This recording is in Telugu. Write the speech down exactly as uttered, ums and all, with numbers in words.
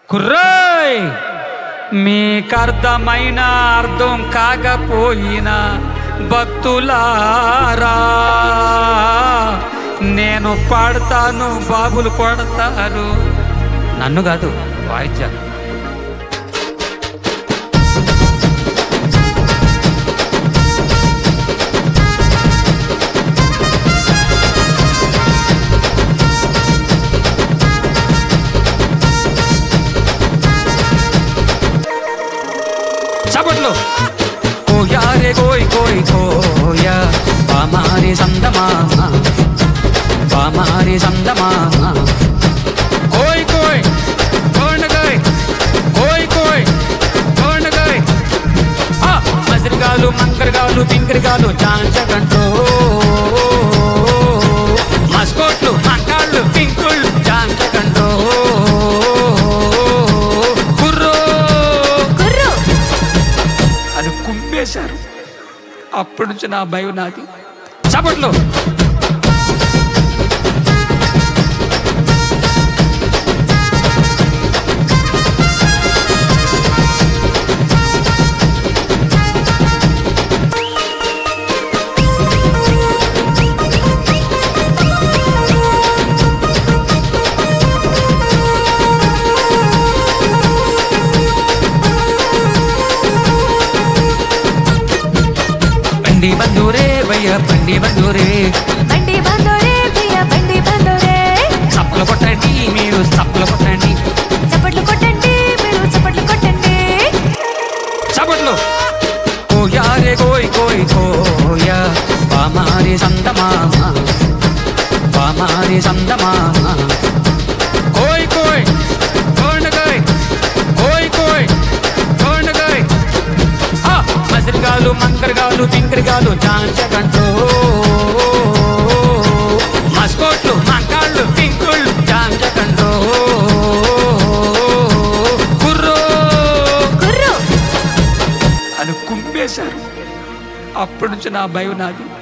కుర్రోయ్, మీకర్థమైన అర్థం కాకపోయినా భక్తులారా, నేను పాడతాను, బాబులు కొడతారు. నన్ను కాదు, వాయిద్యాలు. చప్పట్లు. కోయా రే కోయ్ కోయ్ కోయా, పామారి సందమా పామారి సందమా, కోయ్ కోయ్ కోండగాయ్, కోయ్ కోయ్ కోండగాయ్. మసిరిగాలు మంకరగాలు పింకరిగాలు చాంచగంటో, మస్కోట్లు మంకాళ్ళు పింకుళ్ళు చాంచగంటో. కుమ్మేశారు. అప్పటి నుంచి నా భయం నాది. చప్పట్లు. బండి బందూరే భయ్య బండి బందూరే, బండి బందూరే భయ్య బండి బందూరే. చప్పలు కొట్టండి మీరు, చప్పలు కొట్టండి, చప్పట్లు కొట్టండి మీరు, చప్పట్లు కొట్టండి. చప్పట్లు. కోయా రే కోయ్ కోయ్ కోయా, పామారి సందమా పామారి సందమా, కోయ్ కోయ్ కోండగాయ్, కోయ్ కోయ్ కోండగాయ్. మసిరిగాలు మంకరగాలు పింకరిగాలు చాంచగంటో, మస్కోట్లు మంకాళ్ళు పింకుళ్ళు చాంచగంటో. కుర్రో కుర్రు అని కుమ్మేశారు. అప్పటి నుంచి నా భయం నాది.